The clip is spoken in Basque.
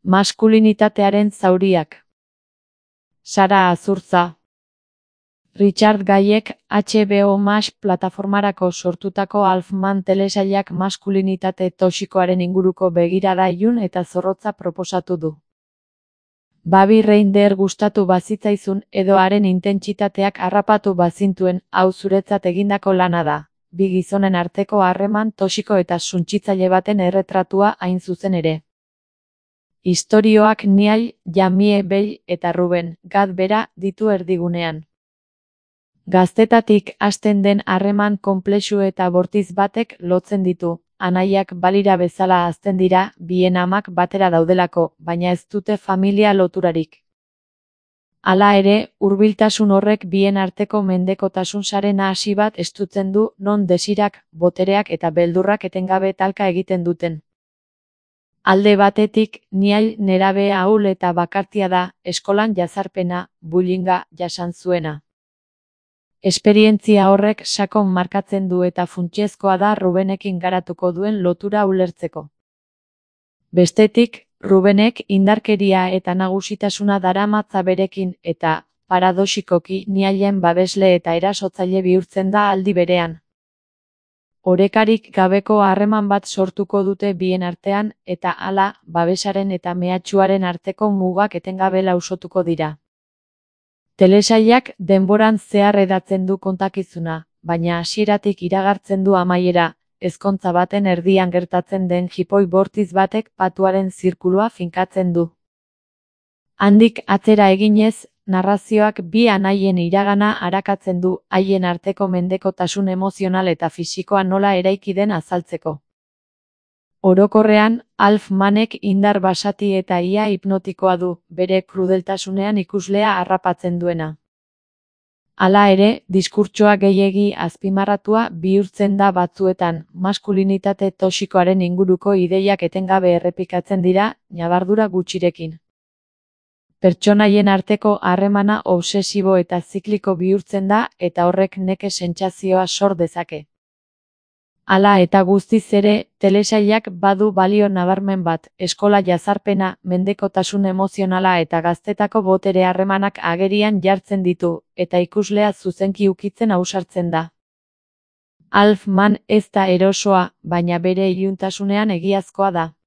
Maskulinitatearen zauriak. Sara Azurtza. Richard Gaiek HBO Max plataformarako sortutako Alf-Man telesailak maskulinitate toxikoaren inguruko begirada ilun eta zorrotza proposatu du. Babi Reinder gustatu bazitzaizun edo haren intentsitateak harrapatu bazintuen, hau zuretzat egindako lana da. Bi gizonen arteko harreman toxiko eta suntsitzaile baten erretratua hain zuzen ere. Istorioak Neal, Jamie Bell eta Ruben Gad bera ditu erdigunean. Gaztetatik hasten den harreman konplexu eta bortiz batek lotzen ditu. Anaiak balira bezala hazten dira, bien amak batera daudelako, baina ez dute familia loturarik. Hala ere, hurbiltasun horrek bien arteko mendekotasun sare nahasi bat estutzen du, non desirak, botereak eta beldurrak etengabe talka egiten duten. Alde batetik, Neal nerabe ahul eta bakartia da, eskolan jazarpena, bullyinga jasan zuena. Esperientzia horrek sakon markatzen du eta funtsezkoa da Rubenekin garatuko duen lotura ulertzeko. Bestetik, Rubenek indarkeria eta nagusitasuna daramatza berekin eta, paradoxikoki, Nealen babesle eta erasotzaile bihurtzen da aldi berean. Orekarik gabeko harreman bat sortuko dute bien artean eta hala, babesaren eta mehatxuaren arteko mugak etengabe lausotuko dira. Telesailak denboran zehar hedatzen du kontakizuna, baina hasieratik iragartzen du amaiera, ezkontza baten erdian gertatzen den jipoi bortiz batek patuaren zirkulua finkatzen du. Handik atzera eginez, narrazioak bi anaien iragana arakatzen du, haien arteko mendekotasun emozional eta fisikoa nola eraiki den azaltzeko. Orokorrean, Alf-Manek indar basati eta ia hipnotikoa du, bere krudeltasunean ikuslea harrapatzen duena. Hala ere, diskurtsoa gehiegi azpimarratua bihurtzen da batzuetan, maskulinitate toxikoaren inguruko ideiak etengabe errepikatzen dira, ñabardura gutxirekin. Pertsonaien arteko harremana obsesibo eta zikliko bihurtzen da eta horrek neke sentsazioa sor dezake. Hala eta guztiz ere, telesailak badu balio nabarmen bat, eskola jazarpena, mendekotasun emozionala eta gaztetako botere harremanak agerian jartzen ditu, eta ikuslea zuzenki ukitzen ausartzen da. Alf-Man ez da erosoa, baina bere iluntasunean egiazkoa da.